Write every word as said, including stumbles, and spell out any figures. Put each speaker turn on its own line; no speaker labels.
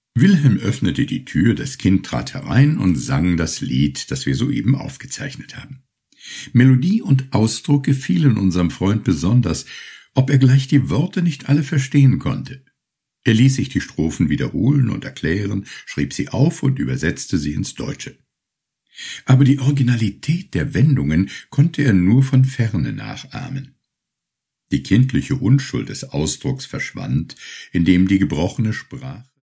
Wilhelm öffnete die Tür, das Kind trat herein und sang das Lied, das wir soeben aufgezeichnet haben. Melodie und Ausdruck gefielen unserem Freund besonders, ob er gleich die Worte nicht alle verstehen konnte. Er ließ sich die Strophen wiederholen und erklären, schrieb sie auf und übersetzte sie ins Deutsche. Aber die Originalität der Wendungen konnte er nur von ferne nachahmen. Die kindliche Unschuld des Ausdrucks verschwand, indem die gebrochene Sprache